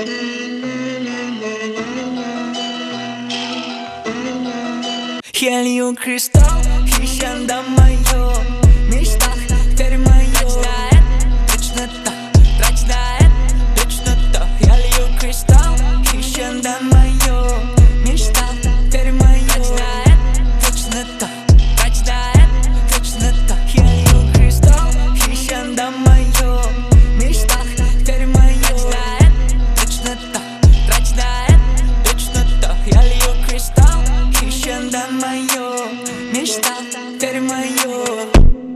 Я лью кристалл, ищем до моё мечтах, теперь моё. Точно так, трать на это, точно так. Я лью кристалл, ищем до моё мечтах, теперь моё. Точно так, трать на это, точно так. Я лью кристалл, ищем до моё мечтах, теперь моё. Точно так, трать на это, точно так. Я лью кристалл, ищем до моё мечта, теперь моё.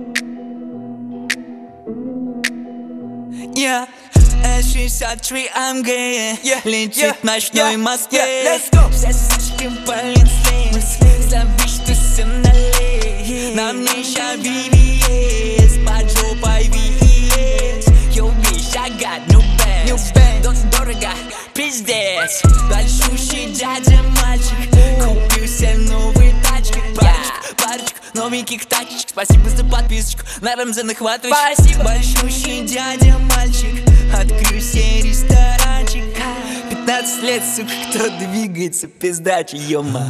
Yeah. S63 AMG, летит в ночной Москве. Все сучки полицейные, забыть, что все налей. На мне ща VVS, под жопой VVS. Yo, bitch, I got new bands, дорого, пиздец. Большущий дядя мальчик, купил себе новые тачки. Парочку новеньких тачечек. Спасибо за подписочку на Рамзан Ахматович. Спасибо. Большущий дядя мальчик, открыл себе ресторанчик. 15 лет, сука, кто двигается, пиздачи, ё-ма.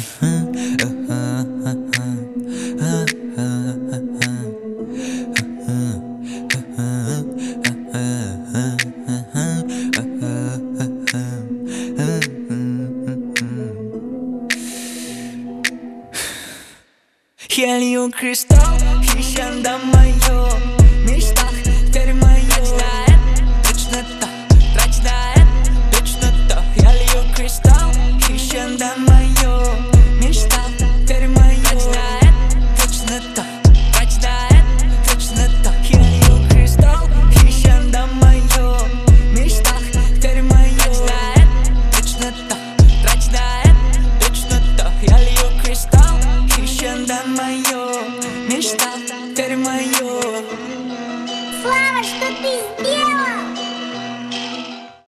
Я лью кристалл, ищем до моё мечтах, теперь моё. Точно так, трать на это, точно так. Я лью кристалл, ищем до моё мечтах, теперь моё. Точно так, трать на это, точно так. Я лью кристалл, ищем до моё мечтах, теперь моё. Точно так, трать на это, точно так. Я лью кристалл, ищем до моё мечта, теперь моё. Слава, что ты сделал?